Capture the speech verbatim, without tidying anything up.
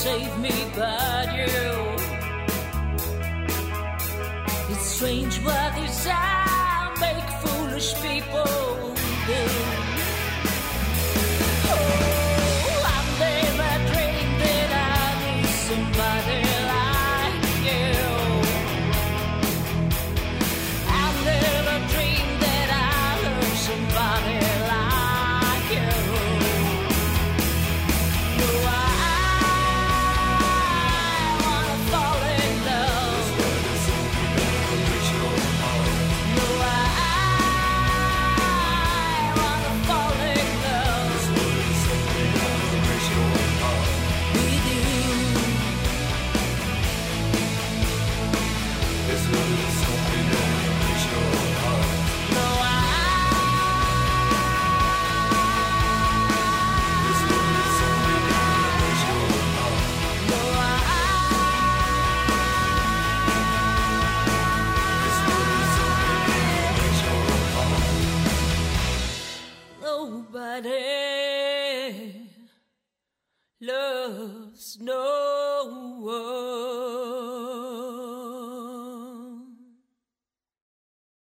save me but you. It's strange what desire make foolish people do. Oh, I've never dreamed that I need somebody like you. I've never dreamed that I love somebody like you. No, I wanna fall in love. No, I wanna fall in love with you. No, I no, I nobody loves no one.